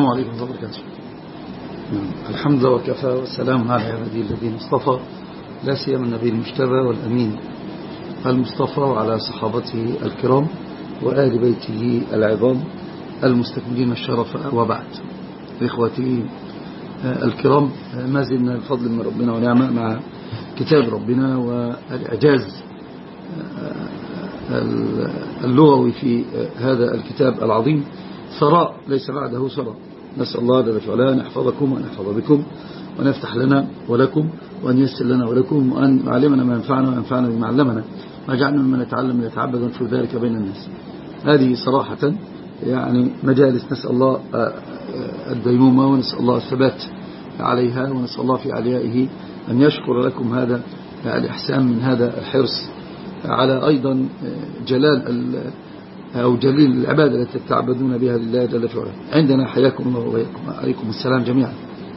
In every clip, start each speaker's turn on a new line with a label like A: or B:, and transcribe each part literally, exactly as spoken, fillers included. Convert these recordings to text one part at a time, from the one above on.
A: السلام عليكم ورحمة الله وبركاته. الحمد لله وكفى والسلام على عباده الذين اصطفى، لا سيما النبي المجتبى والأمين المصطفى وعلى صحابته الكرام وآل بيته العظام المستكملين الشرف، وبعد. إخوتي الكرام، ما زلنا بفضل من ربنا ونعمة مع كتاب ربنا والإعجاز اللغوي في هذا الكتاب العظيم. ثراء ليس بعده ثراء. نسأل الله جل وعلا أن يحفظكم وأن يحفظ بكم وأن يفتح لنا ولكم وأن ييسر لنا ولكم وأن يعلمنا ما ينفعنا وينفعنا بما علمنا، ما جعلنا ممن نتعلم ليتعبد ونشر ذلك بين الناس. هذه صراحة يعني مجالس نسأل الله الديمومة ونسأل الله الثبات عليها، ونسأل الله في عليائه أن يشكر لكم هذا الإحسان من هذا الحرص على أيضا جلال أو جليل العبادة التي تتعبدون بها لله جل وعلا. عندنا حياكم الله وإياكم، عليكم السلام جميعا.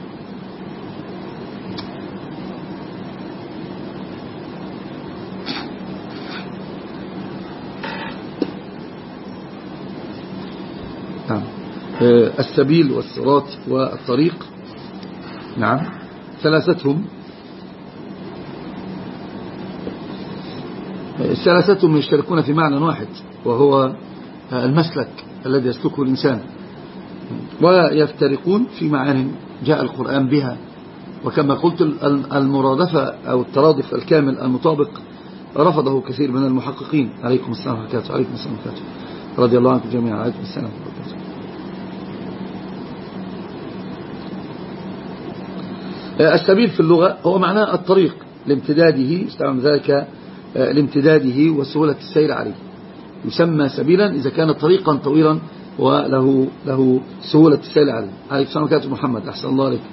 A: نعم. السبيل والصراط والطريق، نعم، ثلاثتهم ثلاثتهم يشتركون في معنى واحد، وهو المسلك الذي يسلكه الإنسان، ويفترقون في معان جاء القرآن بها. وكما قلت المرادفة أو الترادف الكامل المطابق رفضه كثير من المحققين. عليكم السلام ورحمة الله. عليكم السلام ورحمة الله، رضي الله عنكم جميعا. عليكم السلام ورحمة الله. السبيل في اللغة هو معناه الطريق لامتداده، استعمل ذلك لامتداده وسهولة السير عليه، يسمى سبيلا إذا كان طريقا طويلا وله له سهولة السير عليه. عليكم السلام ورحمة الله. محمد أحسن الله عليك.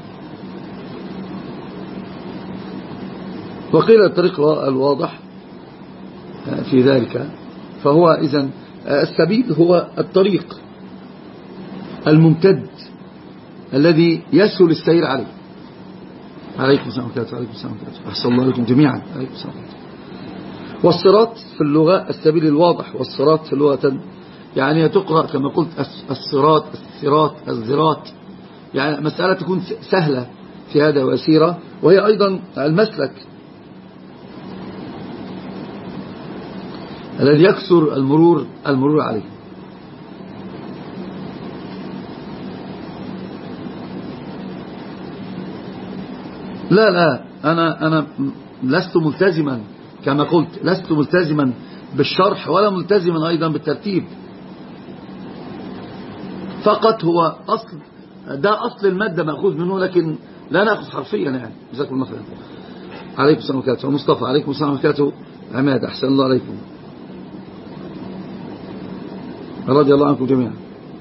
A: وقيل الطريق الواضح في ذلك، فهو إذن السبيل هو الطريق الممتد الذي يسهل السير عليه. عليكم السلام ورحمة الله. عليكم السلام ورحمة الله. أحسن الله عليكم جميعا. عليكم السلام ورحمة الله. والصراط في اللغة السبيل الواضح، والصراط في اللغة يعني تقرأ كما قلت الصراط الصراط الزراط، يعني مسألة تكون سهلة في هذا ويسيرة، وهي أيضا المسلك الذي يكثر المرور المرور عليه. لا لا أنا أنا لست ملتزما كما قلت، لست ملتزما بالشرح ولا ملتزما أيضا بالترتيب، فقط هو أصل، ده أصل المادة مأخوذ منه، لكن لا نأخذ حرفيا يعني. جزاكم الله خير. عليكم السلام وبركاته. مصطفى عليكم السلام وبركاته. عماد أحسن الله عليكم، رضي الله عنكم جميعا.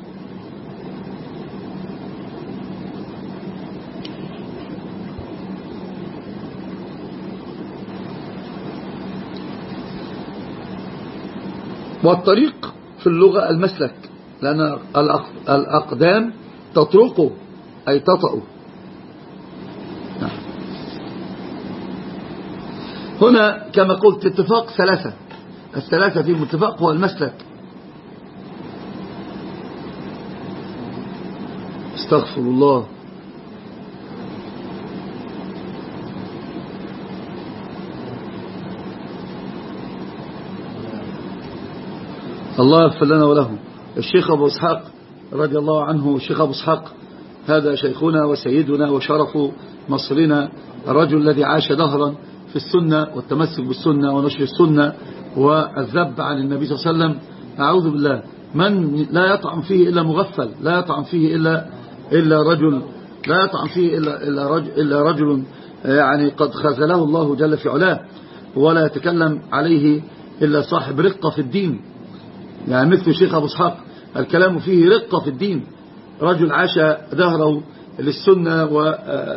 A: والطريق في اللغة المسلك، لأن الأقدام تطرقه أي تطأه. هنا كما قلت اتفاق ثلاثة، الثلاثة فيهم اتفاق هو المسلك. استغفر الله. الله يغفر لنا وله. الشيخ أبو إسحاق رضي الله عنه، الشيخ أبو إسحاق هذا شيخنا وسيدنا وشرف مصرنا، الرجل الذي عاش دهرا في السنة والتمسك بالسنة ونشر السنة والذب عن النبي صلى الله عليه وسلم. أعوذ بالله، من لا يطعم فيه إلا مغفل، لا يطعم فيه إلا إلا رجل لا يطعم فيه إلا إلا رجل, إلا رجل يعني قد خذله الله جل في علاه، ولا يتكلم عليه إلا صاحب رقة في الدين، يعني مثل الشيخ أبو إسحاق الكلام فيه رقة في الدين، رجل عاش دهره للسنة و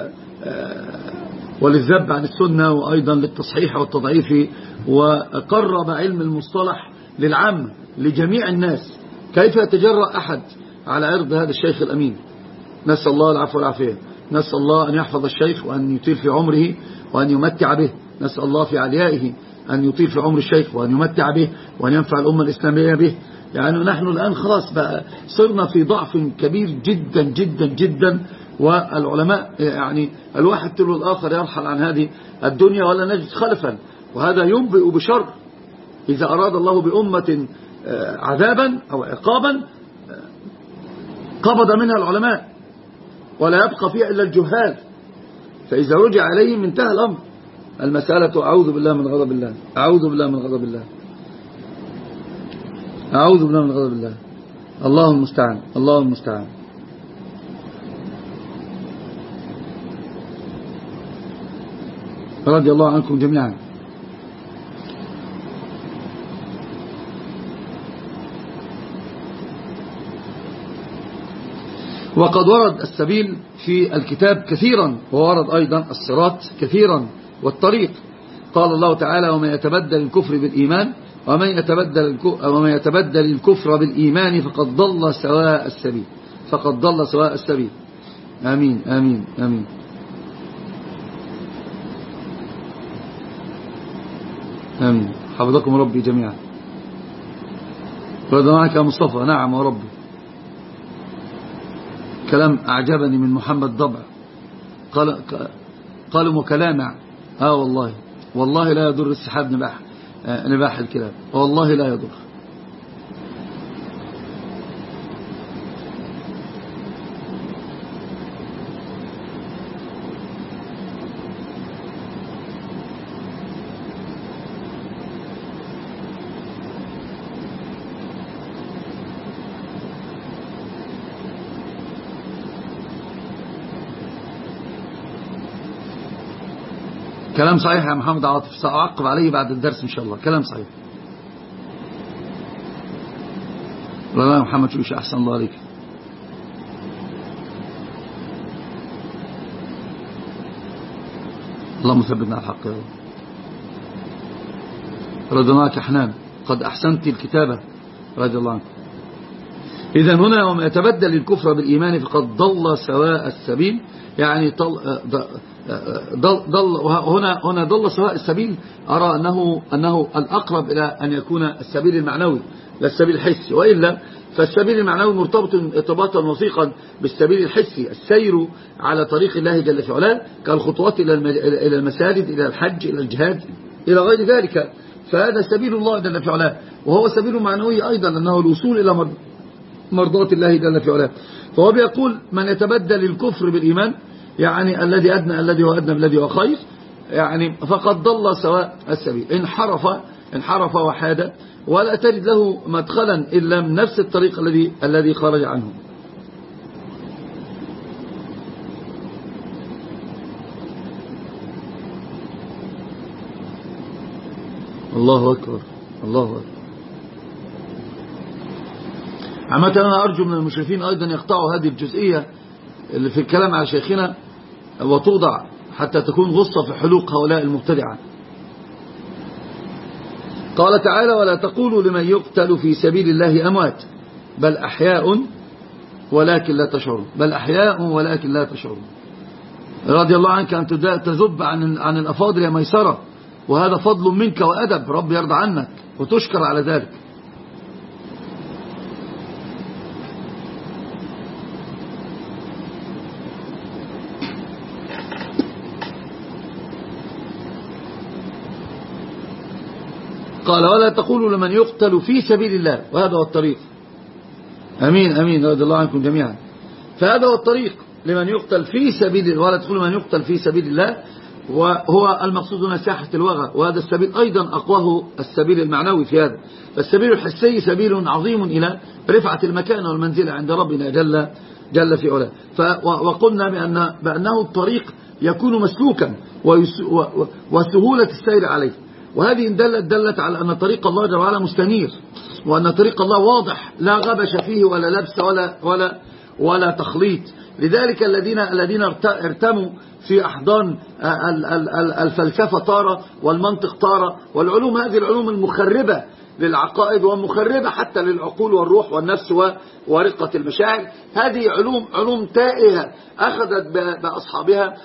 A: وللذب عن السنة وأيضا للتصحيح والتضعيف، وقرب علم المصطلح للعام لجميع الناس. كيف يتجرأ أحد على عرض هذا الشيخ الأمين؟ نسأل الله العفو والعافية. نسأل الله أن يحفظ الشيخ وأن يطيل في عمره وأن يمتع به. نسأل الله في عليائه أن يطيل في عمر الشيخ وأن يمتع به وأن ينفع الأمة الإسلامية به. يعني نحن الآن خلاص بقى صرنا في ضعف كبير جدا جدا جدا، والعلماء يعني الواحد تلو الآخر يرحل عن هذه الدنيا ولا نجد خلفا، وهذا ينبئ بشر. إذا أراد الله بأمة عذابا أو عقابا قبض منها العلماء ولا يبقى فيها إلا الجهال، فإذا رجع عليهم انتهى الأمر. المسألة أعوذ بالله من غضب الله، أعوذ بالله من غضب الله، أعوذ بالله من غضب الله. الله المستعان، الله المستعان. رضي الله عنكم جميعا. وقد ورد السبيل في الكتاب كثيرا، وورد أيضا الصراط كثيرا والطريق. قال الله تعالى: ومن يتبدل الكفر بالإيمان ومن يتبدل ومن يتبدل الكفر بالإيمان فقد ضل سواء السبيل، فقد ضل سواء السبيل. آمين آمين آمين. آمين. حفظكم ربي جميعا. رضا معك يا مصطفى. نعم وربي. كلام أعجبني من محمد ضبع، قال قال مكلامع. آه والله والله لا يضر السحاب نباح نباح الكلاب، والله لا يضر. كلام صحيح يا محمد عاطف، سأعقب عليه بعد الدرس إن شاء الله. كلام صحيح. والله يا محمد شويش، أحسن الله عليك. اللهم ثبتنا على الحق يا رب. رضناك حنان، قد أحسنت الكتابة رضي الله عنك. إذن هنا ومن يتبدل الكفر بالإيمان فقد ضل سواء السبيل، يعني ضل, ضل هنا هنا ضل سواء السبيل. أرى أنه, أنه الأقرب إلى أن يكون السبيل المعنوي لا السبيل الحسي، وإلا فالسبيل المعنوي مرتبط ارتباطا وثيقا بالسبيل الحسي، السير على طريق الله جل في علاه كالخطوات إلى المساجد، إلى الحج، إلى الجهاد، إلى غير ذلك. فهذا سبيل الله جل في علاه، وهو سبيل معنوي أيضا، أنه الوصول إلى مرضات الله جل في علاه. فهو بيقول من يتبدل الكفر بالإيمان، يعني الذي أدنى الذي هو أدنى بالذي هو خير، يعني فقد ضل سواء السبيل، انحرف انحرف وحاد، ولا تجد له مدخلا إلا من نفس الطريق الذي الذي خرج عنه. الله أكبر الله أكبر. عامة أنا أرجو من المشرفين أيضا يقطعوا هذه الجزئية اللي في الكلام على شيخنا وتوضع حتى تكون غصة في حلوق هؤلاء المبتدعة. قال تعالى: ولا تقولوا لمن يقتل في سبيل الله أموات بل أحياء ولكن لا تشعرون، بل أحياء ولكن لا تشعرون. رضي الله عنك أن تذب عن عن الأفاضل يا ميسرة، وهذا فضل منك وأدب، رب يرضى عنك وتشكر على ذلك. قال: ولا تقولوا لمن يقتل في سبيل الله، وهذا هو الطريق. أمين أمين رضي الله عنكم جميعا. فهذا هو الطريق لمن يقتل في سبيل الله، ولا تقولوا من يقتل في سبيل الله، وهو المقصود هنا ساحة الوغى، وهذا السبيل أيضا أقواه السبيل المعنوي في هذا. فالسبيل الحسي سبيل عظيم إلى رفعة المكان والمنزلة عند ربنا جل, جل في علاه. وقلنا بأن بأنه الطريق يكون مسلوكا وسهولة السير عليه، وهذه دلت دلت على أن طريق الله جل وعلا مستنير، وأن طريق الله واضح لا غبش فيه ولا لبس ولا ولا ولا تخليط. لذلك الذين الذين ارتموا في أحضان الفلسفة طارة والمنطق طارة والعلوم، هذه العلوم المخربة للعقائد ومخربة حتى للعقول والروح والنفس ورقة المشاعر، هذه علوم علوم تائهة أخذت بأصحابها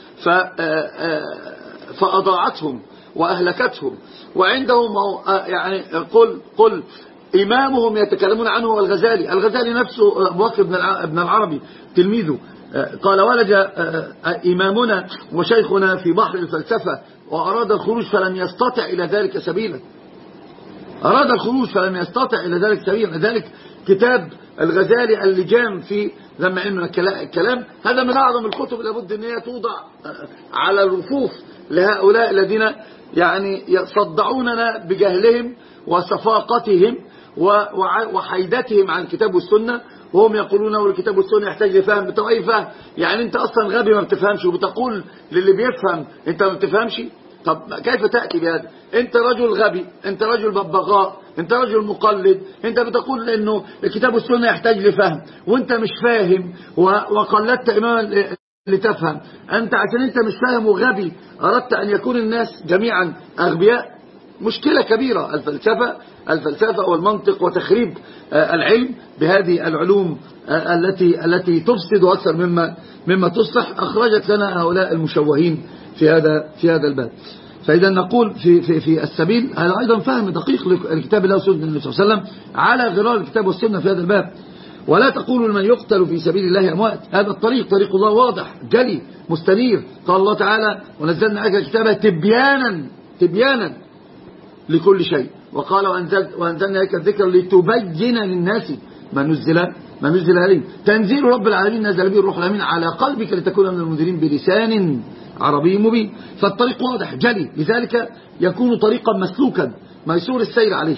A: فأضاعتهم وأهلكتهم. وعندهم يعني قل قل إمامهم يتكلمون عنه هو الغزالي. الغزالي نفسه أبو بكر بن العربي تلميذه قال: ولج إمامنا وشيخنا في بحر الفلسفة وأراد الخروج فلم يستطع إلى ذلك سبيلا. أراد الخروج فلم يستطع إلى ذلك سبيلا. ذلك كتاب الغزالي اللجام في لما علم الكلام، هذا من أعظم الكتب لابد أن هي توضع على الرفوف لهؤلاء الذين يعني يصدعوننا بجهلهم وصفاقتهم وحيدتهم عن الكتاب والسنة، وهم يقولون أن الكتاب والسنة يحتاج لفهم. بتوع أي فهم؟ يعني أنت أصلا غبي ما بتفهمش وبتقول للي بيفهم أنت ما بتفهمش؟ طب كيف تأتي بهذا؟ أنت رجل غبي، أنت رجل ببغاء، أنت رجل مقلد، أنت بتقول أنه الكتاب والسنة يحتاج لفهم وأنت مش فاهم وقلدت إماما لتفهم. أنت عشان أنت مش فاهم وغبي أردت أن يكون الناس جميعا أغبياء. مشكلة كبيرة الفلسفة الفلسفة والمنطق وتخريب العلم بهذه العلوم التي التي تفسد أكثر مما مما تصلح. أخرجت لنا هؤلاء المشوهين في هذا في هذا الباب. فإذا نقول في في في السبيل هذا أيضا فهم دقيق لكتاب الله وسنة النبي صلى الله عليه وسلم على غرار الكتاب والسنة في هذا الباب. ولا تقولوا لمن يقتل في سبيل الله أموات. هذا الطريق طريق الله واضح جلي مستنير. قال الله تعالى: ونزلنا عليك الكتاب تبيانا تبيانا لكل شيء. وقال: وأنزل وأنزلنا عليك الذكر لتبين للناس ما نزل ما نزل عليهم. تنزيل رب العالمين نزل به الروح الأمين على قلبك لتكون من المنذرين بلسان عربي مبين. فالطريق واضح جلي، لذلك يكون طريقا مسلوكا ميسور السير عليه،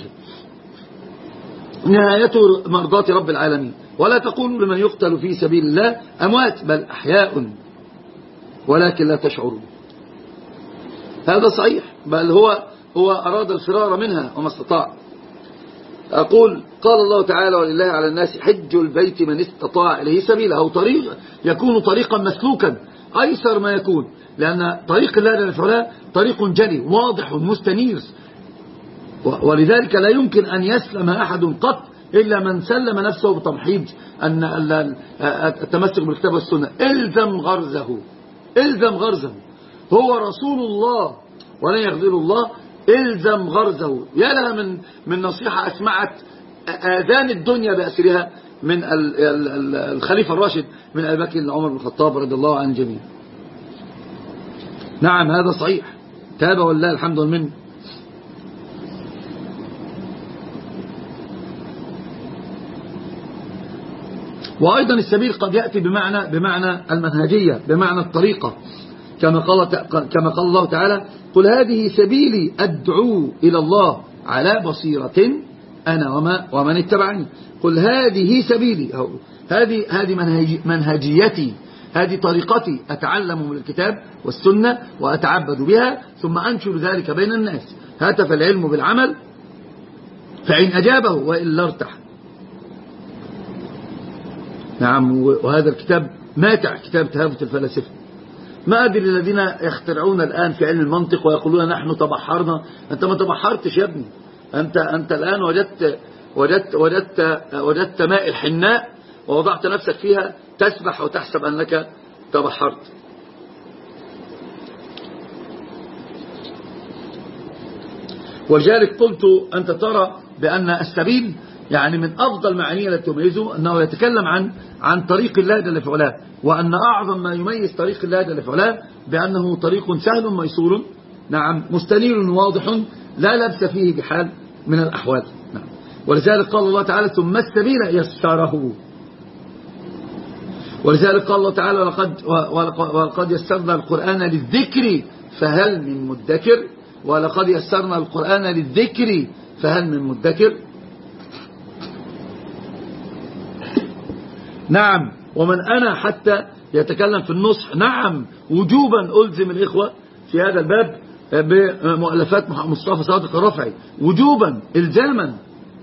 A: نهايته مرضاة رب العالمين. ولا تقولوا لمن يقتل في سبيل الله أموات بل أحياء ولكن لا تشعرون. هذا صحيح، بل هو هو أراد الفرار منها وما استطاع. أقول: قال الله تعالى: ولله على الناس حج البيت من استطاع إليه سبيلا. أو طريق يكون طريقا مسلوكا أيسر ما يكون، لأن طريق الله جل وعلا طريق جلي واضح مستنير، ولذلك لا يمكن أن يسلم أحد قط إلا من سلم نفسه بتمحيض أن التمسك بالكتاب والسنة. إلزم غرزه إلزم غرزه هو رسول الله ولن يخذل الله. إلزم غرزه. يا لها من من نصيحة أسمعت آذان الدنيا بأسرها من الخليفة الراشد من أبي بكر عمر بن الخطاب رضي الله عن الجميع. نعم هذا صحيح، تاب والله الحمد والمنه. وأيضا السبيل قد يأتي بمعنى بمعنى المنهجية، بمعنى الطريقة، كما قال كما قال الله تعالى: قل هذه سبيلي أدعو إلى الله على بصيرة أنا وما ومن اتبعني. قل هذه سبيلي، هذه هذه منهجيتي، هذه طريقتي، أتعلم من الكتاب والسنة وأتعبد بها ثم أنشر ذلك بين الناس. هاتف العلم بالعمل فإن أجابه وإلا ارتاح. نعم، وهذا الكتاب ماتع، كتاب تهافت الفلاسفة. ما أدري الذين يخترعون الآن في علم المنطق ويقولون نحن تبحرنا. أنت ما تبحرتش يا ابني، أنت أنت الآن وجدت وجدت وجدت وجدت ماء الحناء ووضعت نفسك فيها تسبح وتحسب أنك تبحرت. ولذلك قلت: أنت ترى بأن السبيل يعني من أفضل معانيه التي تميزه أنه يتكلم عن عن طريق الله جل وعلا، وأن أعظم ما يميز طريق الله جل وعلا بأنه طريق سهل ميسور، نعم، مستنير واضح لا لبس فيه بحال من الأحوال. نعم. ولذلك قال الله تعالى: ثم السبيل يسره. ولذلك قال الله تعالى: ولقد, ولقد يسرنا القرآن للذكر فهل من مدكر. ولقد يسرنا القرآن للذكر فهل من مدكر. نعم. ومن أنا حتى يتكلم في النصح، نعم، وجوبا ألزم الإخوة في هذا الباب بمؤلفات مصطفى صادق الرفعي، وجوبا إلزاما.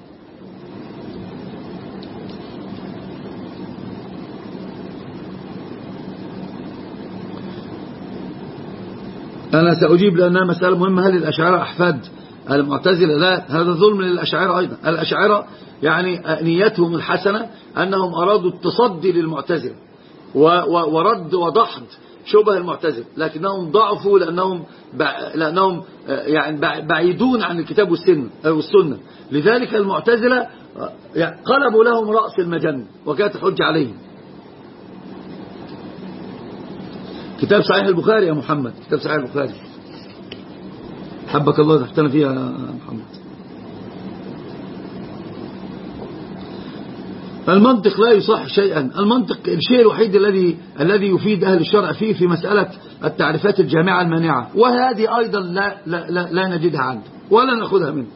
A: أنا سأجيب لأنها مسألة مهمة. هل الأشاعرة أحفاد المعتزلة؟ لا، هذا ظلم للأشاعرة أيضا. الأشاعرة يعني نيتهم الحسنة أنهم أرادوا التصدي للمعتزلة ورد وضحض شبه المعتزلة، لكنهم ضعفوا لأنهم لأنهم يعني بعيدون عن الكتاب والسنة. لذلك المعتزلة قلبوا لهم رأس المجنة وكانت الحجة عليهم. كتاب صحيح البخاري يا محمد، كتاب صحيح البخاري حبك الله تحتنا فيها يا محمد. المنطق لا يصح شيئا. المنطق الشيء الوحيد الذي الذي يفيد أهل الشرع فيه في مسألة التعريفات الجامعة المانعة، وهذه أيضا لا, لا, لا, لا نجدها عنده ولا نأخذها منه.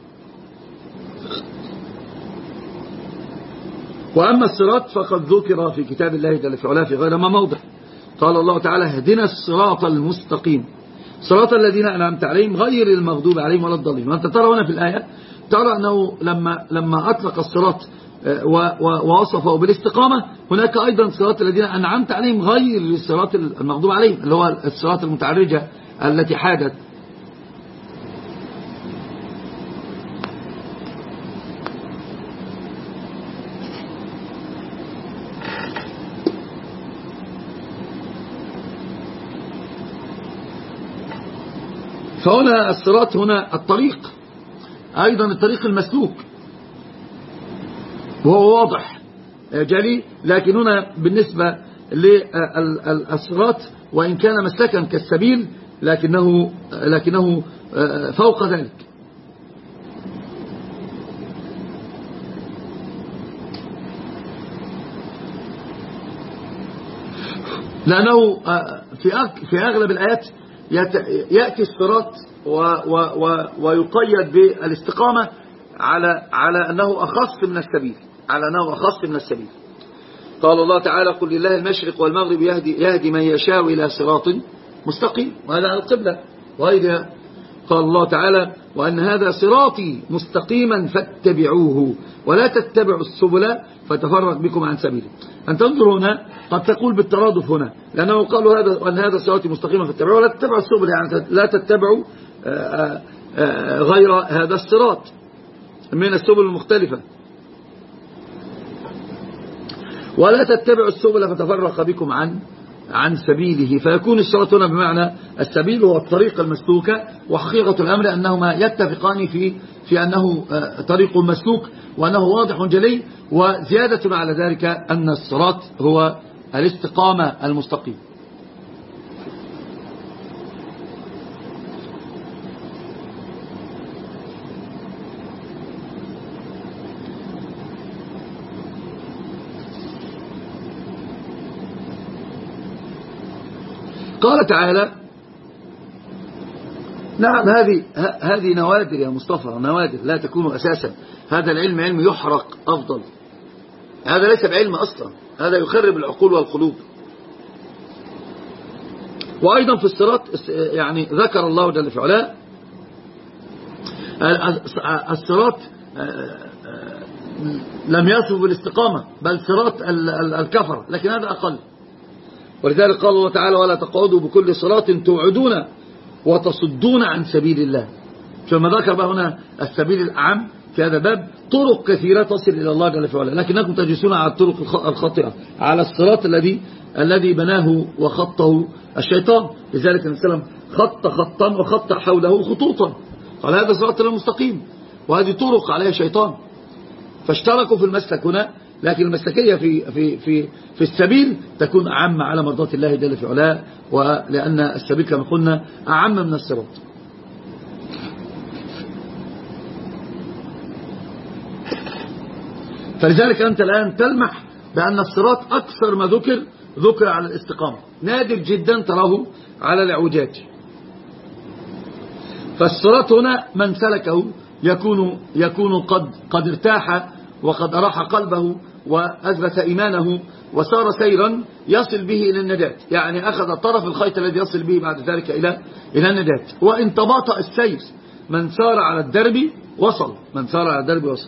A: وأما الصراط فقد ذكر في كتاب الله جل في علاه في غير ما موضع. قال الله تعالى اهدنا الصراط المستقيم صراط الذين أنعمت عليهم غير المغضوب عليهم ولا الضالين. وأنت ترى هنا في الآية ترى أنه لما لما أطلق الصراط ووصفه بالاستقامة، هناك أيضا صراط الذين أنعمت عليهم غير الصراط المغضوب عليهم، اللي هو الصراط المتعرجة التي حادت. فهنا الصراط هنا الطريق، أيضا الطريق المسلوك وهو واضح جلي. لكن هنا بالنسبة للصراط وإن كان مسلكا كالسبيل لكنه, لكنه فوق ذلك. لأنه في أغلب الآيات يأتي الصراط ويقيد بالاستقامة على على أنه أخص من السبيل، على أنه أخص من السبيل. قال الله تعالى قل لله المشرق والمغرب يهدي, يهدي من يشاء إلى صراط مستقيم، وهذا القبلة وغيرها. قال الله تعالى وأن هذا صراطي مستقيما فاتبعوه ولا تتبعوا السبل فتفرق بكم عن سبيله. أن تنظر هنا قد تقول بالترادف هنا، لأنه قالوا هذا وأن هذا صراطي مستقيما فاتبعوه ولا تتبعوا السبل، يعني لا تتبعوا غير هذا الصراط من السبل المختلفة، ولا تتبعوا السبل فتفرق بكم عن عن سبيله. فيكون الصراط هنا بمعنى السبيل هو الطريق المسلوكة، وحقيقة الأمر أنهما يتفقان في في أنه طريق مسلوك وأنه واضح جلي. وزيادة على ذلك أن الصراط هو الاستقامة المستقيم. قال تعالى نعم هذه هذه نوادر يا مصطفى، نوادر لا تكون أساسا. هذا العلم علم يحرق أفضل، هذا ليس بعلم أصلا، هذا يخرب العقول والقلوب. وأيضا في الصراط يعني ذكر الله جل في علاه الصراط لم يصف بالاستقامة بل صراط الكفر، لكن هذا أقل. ولذلك قال الله تعالى ولا تقعدوا بكل صراط توعدون وتصدون عن سبيل الله. ثم ذكر بقى هنا السبيل الأعم في هذا الباب، طرق كثيرة تصل إلى الله جل في علاه، لكنكم تجلسون على الطرق الخاطئة، على الصراط الذي الذي بناه وخطه الشيطان. لذلك النبي صلى الله عليه وسلم خط خطا وخط حوله خطوطا، قال هذا صراط المستقيم، وهذه طرق عليها شيطان. فاشتركوا في المسلك هنا، لكن المسلكية في في في في السبيل تكون أعم على مرضاة الله جل في علاه، ولأن السبيل كما قلنا أعم من الصراط. فلذلك أنت الآن تلمح بأن الصراط أكثر ما ذكر ذكر على الاستقامة، نادر جدا تراه على الإعوجاج. فالصراط هنا من سلكه يكون يكون قد قد ارتاح وقد أراح قلبه وأثبت إيمانه وسار سيرا يصل به إلى النجاة، يعني أخذ طرف الخيط الذي يصل به بعد ذلك إلى إلى النجاة. وإن تباطأ السير من سار على الدرب وصل، من سار على الدرب وصل.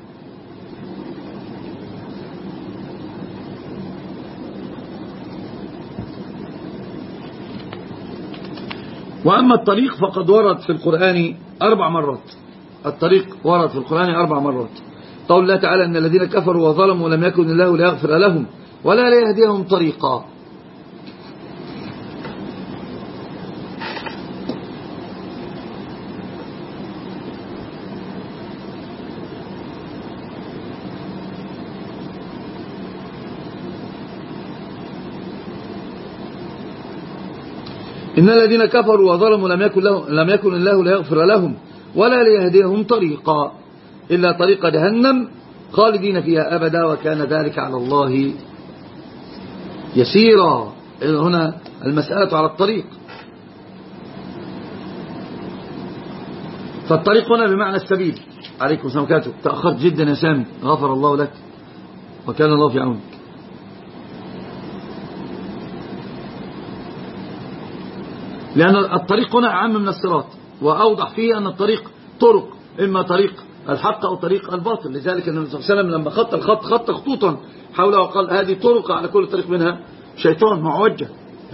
A: وأما الطريق فقد ورد في القرآن أربع مرات، الطريق ورد في القرآن أربع مرات. قول الله تعالى إن الذين كفروا وظلموا لم يكن الله ليغفر لهم ولا ليهديهم طريقا. إن الذين كفروا وظلموا لم يكن, لهم لم يكن الله ليغفر لهم ولا ليهديهم طريقا إلا طريق جهنم خالدين فيها أبدا وكان ذلك على الله يسيرا. هنا المسألة على الطريق، فالطريق هنا بمعنى السبيل. عليكم السلام عليكم. تأخرت جدا يا سامي، غفر الله لك وكان الله في عونك. لأن الطريق هنا أعم من الصراط، وأوضح فيه أن الطريق طرق، إما طريق الحق أو طريق الباطل. لذلك النبي صلى الله عليه وسلم لما خط الخط خط خطوطا حوله وقال هذه طرق على كل طريق منها شيطان معوجة.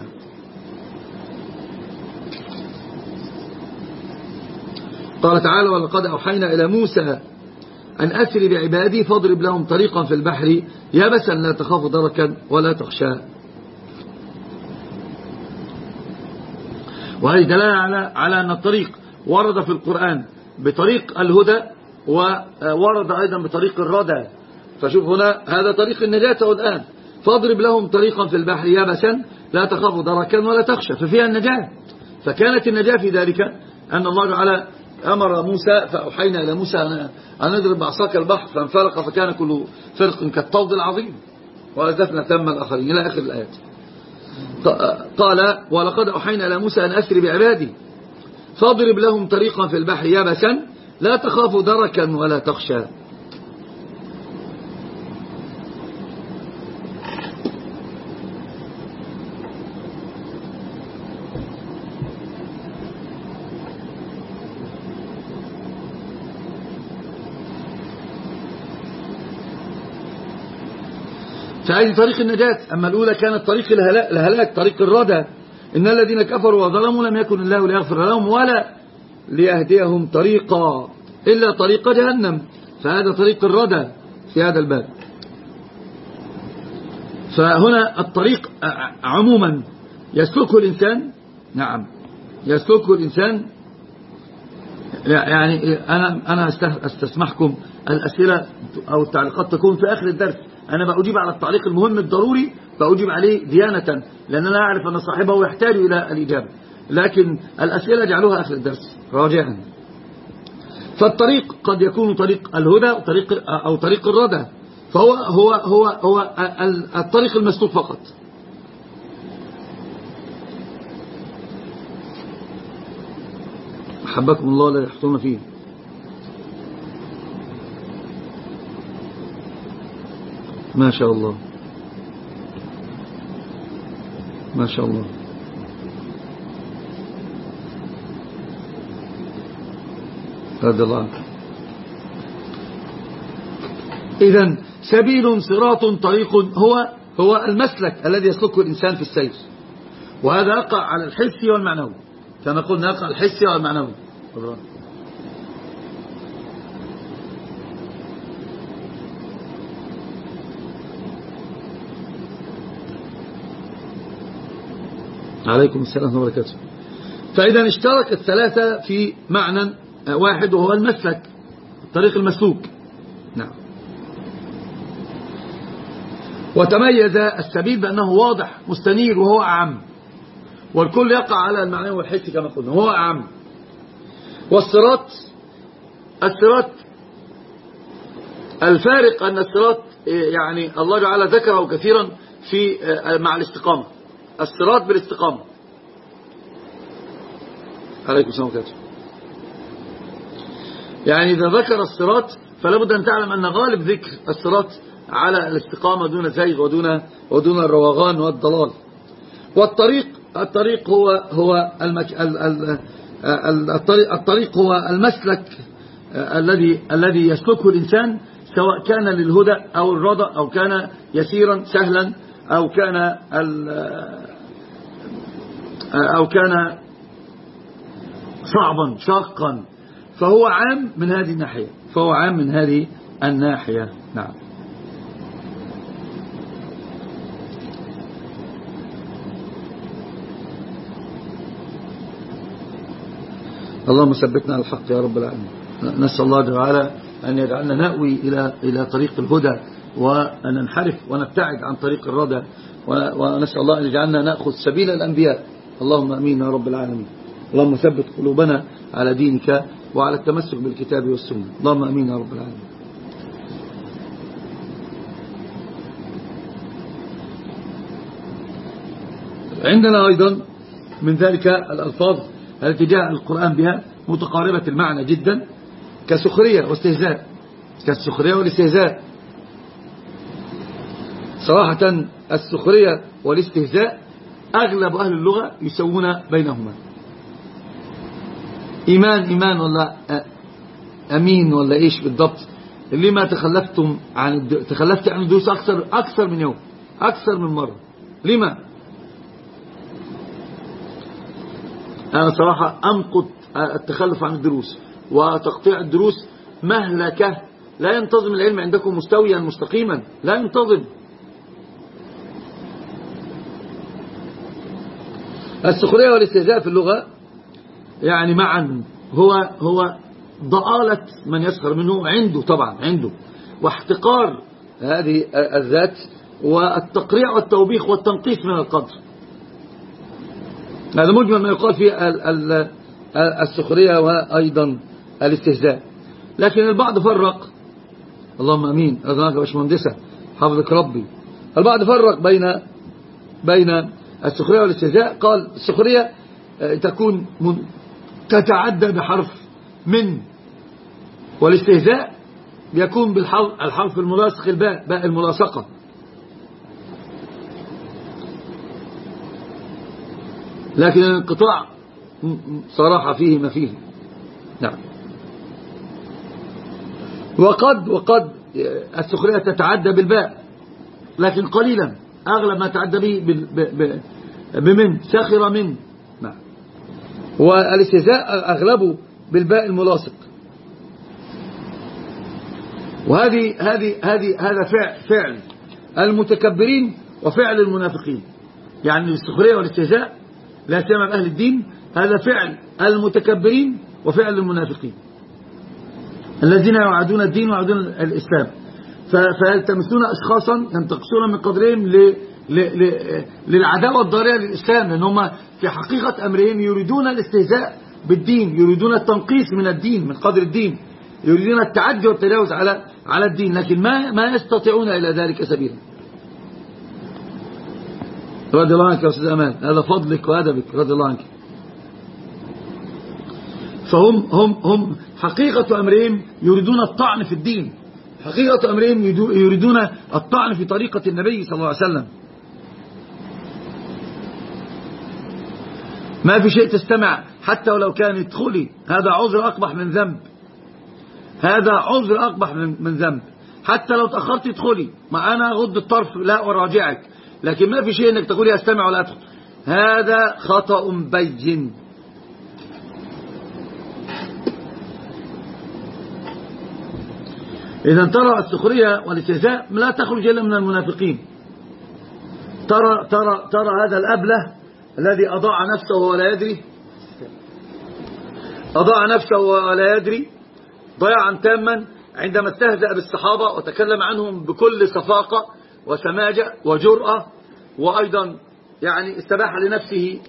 A: قال تعالى ولقد أوحينا إلى موسى أن أسر بعبادي فاضرب لهم طريقا في البحر يبسا لا تخاف دركا ولا تخشى. وهذه دلالة على على أن الطريق ورد في القرآن بطريق الهدى وورد أيضا بطريق الردى. فشوف هنا هذا طريق النجاة الآن، فاضرب لهم طريقا في البحر يبسا لا تخاف دركا ولا تخشى، ففيها النجاة. فكانت النجاة في ذلك أن الله تعالى أمر موسى فأوحينا إلى موسى أن نضرب بعصاك البحر فانفلق فكان كل فرق كالطود العظيم وأزلفنا ثم الآخرين إلى آخر الآيات. قال ولقد أوحينا إلى موسى أن أسر بعبادي فاضرب لهم طريقا في البحر يبسا لا تخاف دركا ولا تخشى. فهذه طريق النجاة. أما الأولى كانت طريق الهلاك، طريق الردى. إن الذين كفروا وظلموا لم يكن الله ليغفر لهم ولا ليهديهم طريقا إلا طريق جهنم، فهذا طريق الردى في هذا الباب. فهنا الطريق عموما يسلكه الإنسان، نعم يسلكه الإنسان. يعني أنا أنا استسمحكم الأسئلة أو التعليقات تكون في آخر الدرس. أنا بأجيب على التعليق المهم الضروري، بأجيب عليه ديانة، لأن أنا أعرف أن صاحبه يحتاج إلى الإجابة، لكن الأسئلة جعلوها آخر الدرس راجعا. فالطريق قد يكون طريق الهدى أو طريق, أو طريق الردى، فهو هو هو هو الطريق المسلوك فقط. أحبكم الله لا يحطون فيه. ما شاء الله ما شاء الله. رضي الله عنك. إذن سبيل صراط طريق هو هو المسلك الذي يسلكه الإنسان في السير، وهذا يقع على الحسي والمعنوي كما قلنا، يقع الحسي والمعنوي. عليكم السلام وبركاته. فإذا اشترك الثلاثة في معنى واحد وهو المسلك، الطريق المسلوك. نعم. وتميز السبيل بأنه واضح مستنير وهو أعم، والكل يقع على المعنى والحس كما قلنا وهو أعم. والصراط الصراط الفارق أن الصراط يعني الله تعالى ذكره كثيرا في مع الاستقامة، الصراط بالاستقامة. عليكم السلام وبركاته. يعني إذا ذكر الصراط فلا بد أن تعلم أن غالب ذكر الصراط على الاستقامة دون زيغ ودون ودون الروغان والضلال. والطريق الطريق هو هو المك... ال... ال... الطريق الطريق هو المسلك الذي الذي يسلكه الإنسان، سواء كان للهدى أو الردى أو كان يسيرا سهلا أو كان ال... أو كان صعبا شاقا، فهو عام من هذه الناحية فهو عام من هذه الناحية. نعم. اللهم ثبتنا على الحق يا رب العالمين. نسأل الله تعالى أن يجعلنا نأوي إلى إلى طريق الهدى، وأن ننحرف ونبتعد عن طريق الردى، ونسأل الله أن يجعلنا نأخذ سبيل الأنبياء اللهم أمين يا رب العالمين. اللهم ثبت قلوبنا على دينك وعلى التمسك بالكتاب والسنة. اللهم أمين يا رب العالمين. عندنا أيضا من ذلك الألفاظ التي جاء القرآن بها متقاربة المعنى جدا، كسخرية واستهزاء، كالسخرية والاستهزاء. صراحة السخرية والاستهزاء أغلب أهل اللغة يسوون بينهما. إيمان إيمان ولا أمين ولا إيش بالضبط؟ لما تخلفتم عن الد... تخلفت عن الدروس أكثر أكثر من يوم، أكثر من مرة. لما؟ أنا صراحة أمقت التخلف عن الدروس وتقطيع الدروس مهلكة. لا ينتظم العلم عندكم مستويا مستقيما، لا ينتظم. السخرية والاستهزاء في اللغة يعني معا هو هو ضآلة من يسخر منه، عنده طبعا عنده، واحتقار هذه الذات، والتقريع والتوبيخ والتنقيص من القدر. هذا مجمل ما يقال في السخرية وأيضا الاستهزاء. لكن البعض فرق، اللهم أمين، أذنك يا باشمهندسة حفظك ربي، البعض فرق بين بين السخرية والاستهزاء. قال السخرية تكون تتعدى بحرف من، والاستهزاء يكون بالحرف الملاصق الباء، باء الملاصقة. لكن الانقطاع صراحة فيه ما فيه. نعم. وقد وقد السخرية تتعدى بالباء، لكن قليلا، أغلب ما تعدى به بمن، سخر من. نعم. والاستهزاء أغلبه بالباء الملاصق. وهذه هذه هذه هذا فعل فعل المتكبرين وفعل المنافقين. يعني السخرية والاستهزاء لا سيما أهل الدين، هذا فعل المتكبرين وفعل المنافقين الذين يعادون الدين ويعادون الإسلام، فيلتمسون أشخاصا ينتقصون من قدرهم للعداوة الضارية للإسلام، لأن هم في حقيقة أمرهم يريدون الاستهزاء بالدين، يريدون التنقيص من الدين، من قدر الدين، يريدون التعدي والتجاوز على على الدين، لكن ما ما يستطيعون إلى ذلك سبيلا. رضي الله عنك يا أستاذ أمان، هذا فضلك وأدبك، رضي الله عنك. فهم هم هم حقيقة أمرهم يريدون الطعن في الدين، حقيقة أمرهم يريدون الطعن في طريقة النبي صلى الله عليه وسلم. ما في شيء تستمع حتى ولو كان ادخلي، هذا عذر أقبح من ذنب، هذا عذر أقبح من ذنب. حتى لو تأخرت ادخلي، ما أنا أغض الطرف لا أراجعك، لكن ما في شيء انك تقولي استمع ولا ادخل، هذا خطأ بين. إذا ترى السخرية والاستهزاء لا تخرج إلا من المنافقين. ترى ترى ترى هذا الأبله الذي أضاع نفسه ولا يدري، أضاع نفسه ولا يدري ضياعا تاما عندما استهزأ بالصحابة وتكلم عنهم بكل صفاقة وسماجة وجرأة، وأيضا يعني استباح لنفسه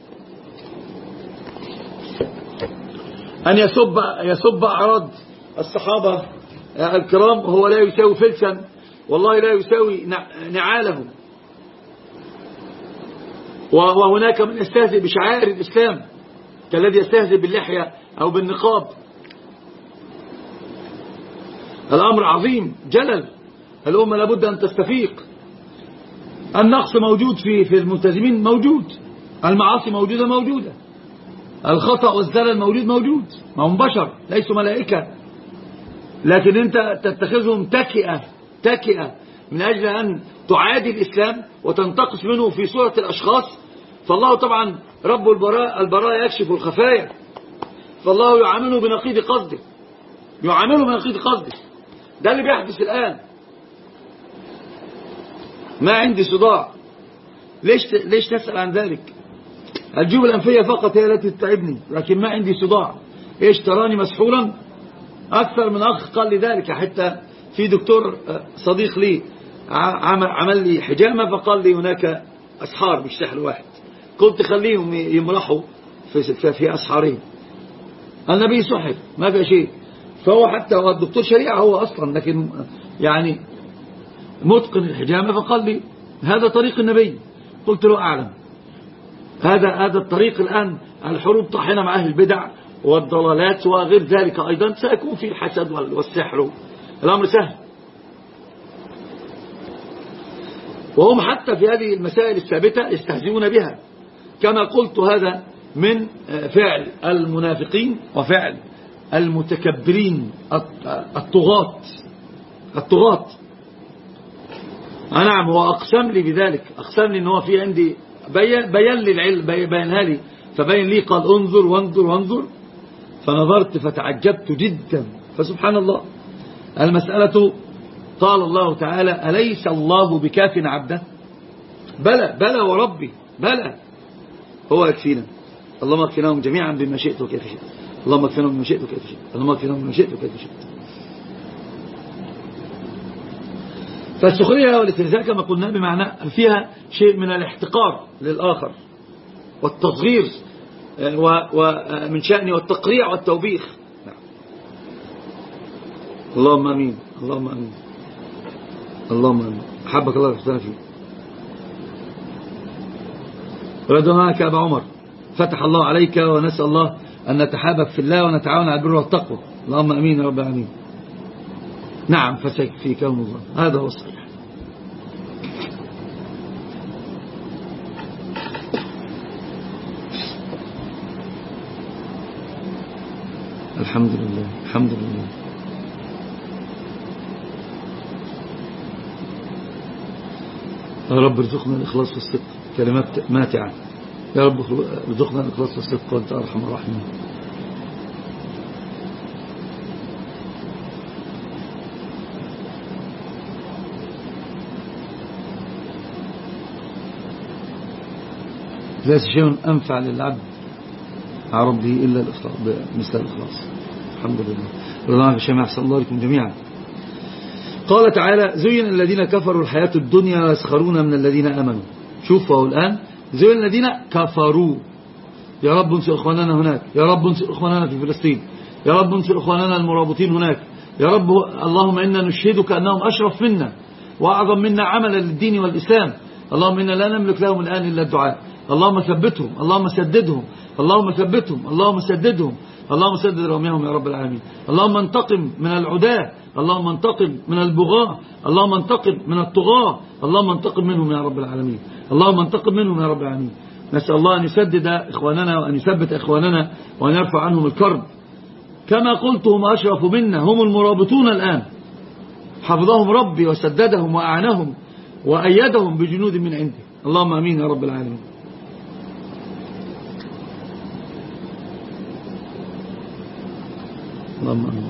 A: أن يسب يسب أعراض الصحابة الكرام وهو لا يساوي فلسا، والله لا يساوي نعاله. وهناك من يستهزئ بشعائر الإسلام كالذي يستهزئ باللحية أو بالنقاب. الأمر عظيم جلل، الأمة لابد أن تستفيق. النقص موجود في في الملتزمين، موجود، المعاصي موجودة موجودة، الخطأ والزلل موجود موجود، ما هم بشر ليسوا ملائكة، لكن أنت تتخذهم تكئة تكئة من أجل أن تعادي الإسلام وتنتقص منه في صورة الأشخاص. فالله طبعا رب البراء البراء يكشف الخفايا، فالله يعامله بنقيض قصده، يعامله بنقيض قصده. ده اللي بيحدث الآن. ما عندي صداع، ليش ليش تسأل عن ذلك؟ الجيوب الأنفية فقط هي التي تتعبني، لكن ما عندي صداع. ايش تراني مسحولا؟ أكثر من أخ قال لي ذلك، حتى في دكتور صديق لي عمل لي حجامة فقال لي هناك أسحار مش سحر واحد، قلت خليهم يمرحوا في, في أسحارهم. النبي سحر ما في شيء، فهو حتى هو الدكتور شريعة هو أصلا، لكن يعني متقن الحجامة، فقال لي هذا طريق النبي. قلت له أعلم، هذا هذا الطريق الآن الحروب طاحنة مع أهل البدع والضلالات وغير ذلك، أيضا سيكون في الحسد والسحر، الأمر سهل. وهم حتى في هذه المسائل الثابتة يستهزئون بها، كما قلت هذا من فعل المنافقين وفعل المتكبرين الطغاة الطغاة. نعم، هو أقسم لي بذلك، أقسم لي أنه في عندي بيان, بيان لي العلم، بيانها لي، فبين لي قال انظر وانظر وانظر، فنظرت فتعجبت جدا. فسبحان الله، المسألة قال الله تعالى أليس الله بكاف عبده؟ بلى بلى وربي بلى، هو يكفينا. اللهم اكفناهم جميعا بما شئت وكيف شئت، اللهم اكفناهم بما شئت وكيف شئت، اللهم اكفناهم بما شئت وكيف شئت. فالسخرية والاستهزاء كما قلنا بمعنى فيها شيء من الاحتقار للآخر والتصغير ومن شأنه والتقريع والتوبيخ. اللهم امين، اللهم امين، اللهم امين. احبك الله ويحسن فيه. ردناك يا ابا عمر، فتح الله عليك، ونسأل الله ان نتحابب في الله ونتعاون على البر والتقوى. اللهم امين يا رب العالمين. نعم، فسيكفيكهم الله، هذا هو الصحيح. الحمد لله، الحمد لله. يا رب ارزقنا الإخلاص والصدق، كلمات ماتعة. يا رب ارزقنا الإخلاص والصدق وأنت أرحم الراحمين. ليس شيء أنفع للعبد مع ربه إلا الإخلاص، مثل الإخلاص. الحمد لله. رضانا بشيء ما يحسن الله لكم جميعا. قال تعالى زين الذين كفروا الحياة الدنيا ويسخرون من الذين آمنوا. شوفوا الآن، زين الذين كفروا، يا رب انصر إخواننا هناك، يا رب انصر إخواننا في فلسطين، يا رب انصر إخواننا المرابطين هناك، يا رب اللهم إنا نشهدك أنهم أشرف منا وأعظم منا عملا للدين والإسلام. اللهم إنا لا نملك لهم الآن إلا الدعاء. اللهم ثبتهم، اللهم سددهم، اللهم ثبتهم، اللهم سددهم، اللهم سدد رميهم يا رب العالمين. اللهم انتقم من العداة، اللهم انتقم من البغاة، اللهم انتقم من الطغاة، اللهم انتقم منهم يا رب العالمين، اللهم انتقم منهم يا رب العالمين. نسأل الله أن يسدد إخواننا وأن يثبت إخواننا وأن يرفع عنهم الكرب. كما قلت هم أشرف منا، هم المرابطون الآن، حفظهم ربي وسددهم وأعنهم وأيدهم بجنود من عنده. اللهم أمين يا رب العالمين. اللهم أمين.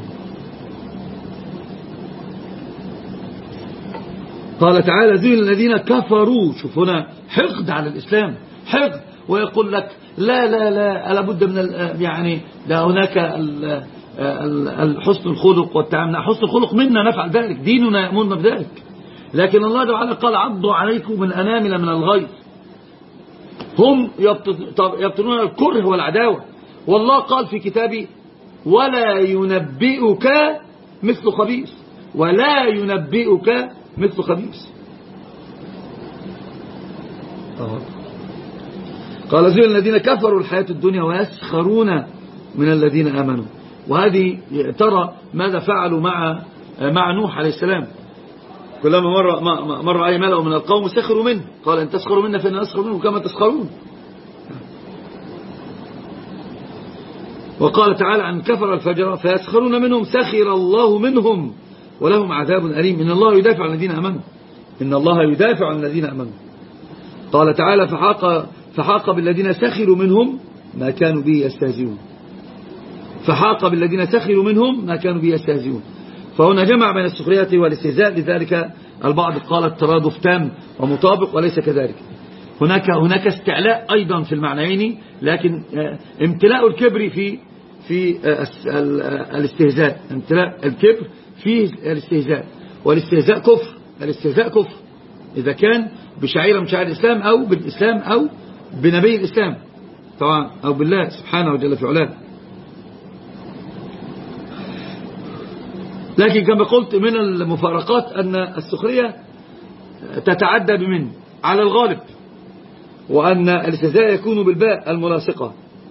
A: قال تعالى زين الذين كفروا، شوف هنا حقد على الإسلام، حقد، ويقول لك لا لا لا لابد من يعني ده هناك الحسن الخلق والتعامل. حسن الخلق منا نفعل ذلك، ديننا يأمرنا بذلك، لكن الله تعالى قال عضوا عليكم من الأنامل من الغيظ. هم يبطنون الكره والعداوة، والله قال في كتابه ولا ينبئك مثل خبيث، ولا ينبئك مثل خبيث. قال زين الذين كفروا الحياة الدنيا ويسخرون من الذين آمنوا. وهذه ترى ماذا فعلوا مع مع نوح عليه السلام. كلما مر مر أي ملأ من القوم سخروا منه، قال إن تسخروا منا فإن نسخر منه كما تسخرون. وقال تعالى عن كفر الفجر فيسخرون منهم سخر الله منهم ولهم عذاب أليم. إن الله يدافع عن الذين آمنوا، إن الله يدافع عن الذين آمنوا. قال تعالى فحاق, فحاق بالذين سخروا منهم ما كانوا به يستهزئون. فحاق بالذين سخروا منهم ما كانوا به يستهزئون. فهنا جمع بين السخرية والاستهزاء، لذلك البعض قال الترادف تام ومطابق، وليس كذلك. هناك هناك استعلاء أيضا في المعنيين، لكن امتلاء الكبر في في الاستهزاء، امتلاء الكبر في الاستهزاء، والاستهزاء كفر. الاستهزاء كفر إذا كان بشعيرة من شعائر الإسلام أو بالإسلام أو بنبي الإسلام طبعا أو بالله سبحانه وجل في علاه. لكن كما قلت من المفارقات أن السخرية تتعدى بمن على الغالب، وأن الاستهزاء يكون بالباء الملاصقة.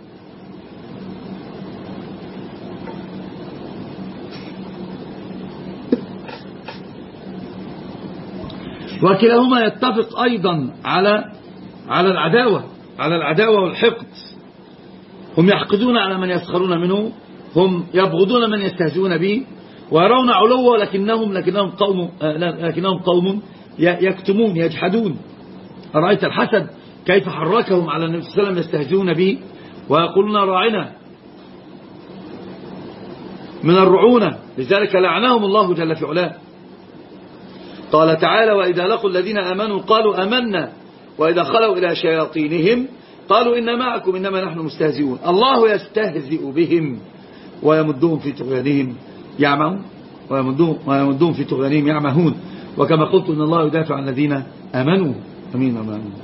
A: وكلاهما يتفق أيضا على على العداوة على العداوة والحقد. هم يحقدون على من يسخرون منه، هم يبغضون من يستهزئون به، ويرون علوه لكنهم لكنهم قوم لكنهم قوم يكتمون يجحدون. أرأيت الحسد كيف حركهم على النبي صلى الله عليه وسلم يستهزئون به ويقولون راعنا من الرعونة، لذلك لعنهم الله جل في علاه. قال تعالى: وإذا لقوا الذين آمنوا قالوا آمنا وإذا خلوا إلى شياطينهم قالوا إنا معكم إنما نحن مستهزئون. الله يستهزئ بهم ويمدهم في طغيانهم يعمهون ويمدهم, ويمدهم في طغيانهم يعمهون. وكما قلت إن الله يدافع عن الذين آمنوا. أمين أمين.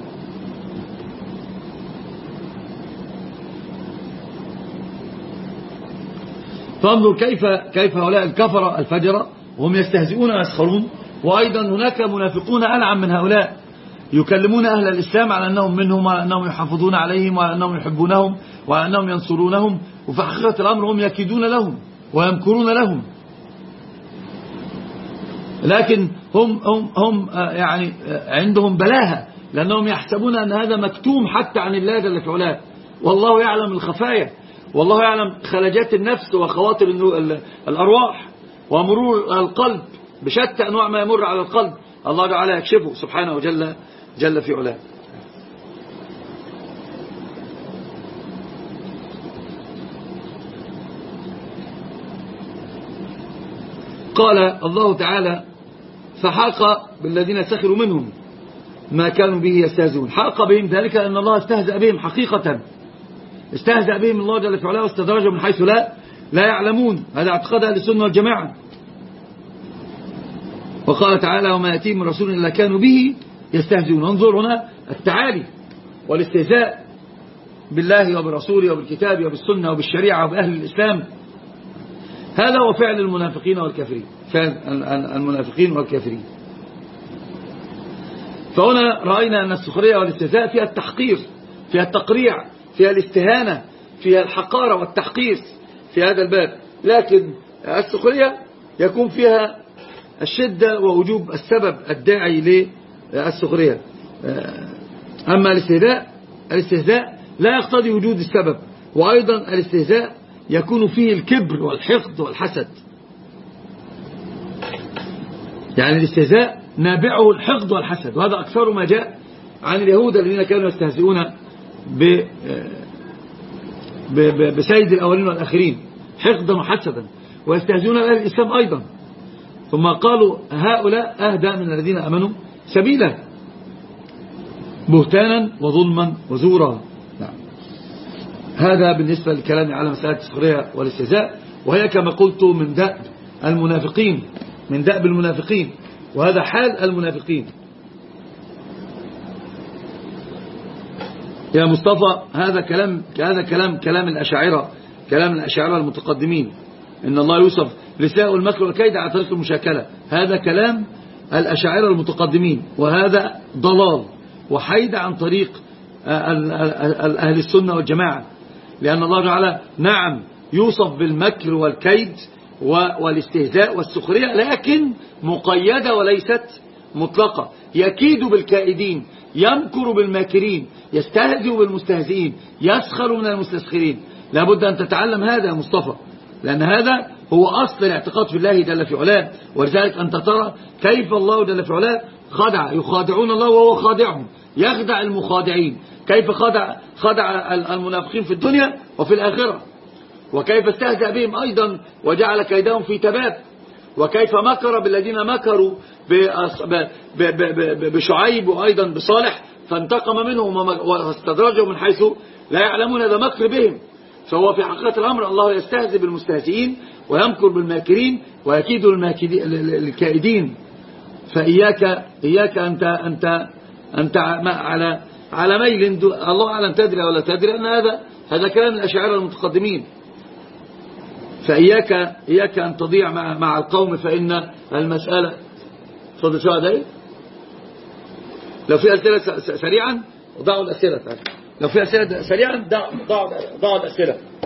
A: فانظر كيف كيف هؤلاء الكفرة الفجرة وهم يستهزئون ويسخرون، وأيضا هناك منافقون ألعن من هؤلاء يكلمون أهل الإسلام على أنهم منهم وعلى أنهم يحافظون عليهم وعلى أنهم يحبونهم وعلى أنهم ينصرونهم، وفي حقيقة الأمر هم يكيدون لهم ويمكرون لهم. لكن هم هم هم يعني عندهم بلاهة، لأنهم يحسبون أن هذا مكتوم حتى عن الله جل في علاه، والله يعلم الخفايا، والله يعلم خلجات النفس وخواطر الأرواح ومرور القلب بشتى أنواع ما يمر على القلب، الله تعالى يكشفه سبحانه وجل جل في علاه. قال الله تعالى: فحاق بالذين سخروا منهم ما كانوا به يستهزئون. حاق بهم ذلك لأن الله استهزأ بهم حقيقة، استهزأ بهم الله جل في علاه واستدرجهم من حيث لا لا يعلمون. هذا اعتقاد أهل السنة والجماعة. وقال تعالى: وما يأتيهم من رسول إلا كانوا به يستهزئون. انظر هنا التعالي والاستهزاء بالله وبرسوله وبالكتاب وبالسنة وبالشريعة وبأهل الإسلام. هذا هو فعل المنافقين والكافرين، فعل المنافقين والكافرين. فهنا رأينا أن السخرية والاستهزاء فيها التحقير، فيها التقريع، فيها الاستهانة، فيها الحقارة والتحقير في هذا الباب. لكن السخرية يكون فيها الشدة ووجوب السبب الداعي للسخرية. أما الاستهزاء الاستهزاء لا يقتضي وجود السبب، وأيضا الاستهزاء يكون فيه الكبر والحقد والحسد. يعني الاستهزاء نابعه الحقد والحسد، وهذا أكثر ما جاء عن اليهود الذين كانوا يستهزئون بسيد الأولين والآخرين حقدا وحسدا، ويستهزئون بأهل الإسلام أيضا. ثم قالوا: هؤلاء أهدى من الذين أمنوا سبيلا، بهتانا وظلما وزورا. نعم. هذا بالنسبة للكلام على مسألة السخرية والاستهزاء، وهي كما قلت من دأب المنافقين، من دأب المنافقين، وهذا حال المنافقين. يا مصطفى هذا كلام هذا كلام كلام الأشاعرة، كلام الأشاعرة المتقدمين، إن الله يوصف لساء المكر والكيد على طريق المشاكلة. هذا كلام الأشاعرة المتقدمين، وهذا ضلال وحيد عن طريق أهل السنة والجماعة، لأن الله تعالى نعم يوصف بالمكر والكيد والاستهزاء والسخرية، لكن مقيدة وليست مطلقة. يكيد بالكائدين، يمكر بالماكرين، يستهزئ بالمستهزئين، يسخر من المستسخرين. لابد أن تتعلم هذا يا مصطفى، لأن هذا هو أصل الاعتقاد في الله جل في علاه. ولذلك أنت ترى كيف الله جل في علاه خدع، يخادعون الله وهو خادعهم، يخدع المخادعين. كيف خدع خدع المنافقين في الدنيا وفي الآخرة، وكيف استهزأ بهم أيضا وجعل كيدهم في تباب، وكيف مكر بالذين مكروا بشعيب وأيضا بصالح فانتقم منهم واستدرجهم من حيث لا يعلمون هذا مكر بهم. فهو في حقيقة الأمر الله يستهزئ بالمستهزئين ويمكر بالماكرين ويكيد الكائدين. فإياك إياك أنت أنت أنت على على ميل دو... الله أعلم تدري ولا تدري أن هذا هذا كلام الأشاعرة المتقدمين. فإياك إياك أن تضيع مع, مع القوم، فإن المسألة تفضل شو هذا. لو في أسئلة سريعا ضعوا الأسئلة، لو في أسئلة سريعا ضعوا ضعوا الأسئلة.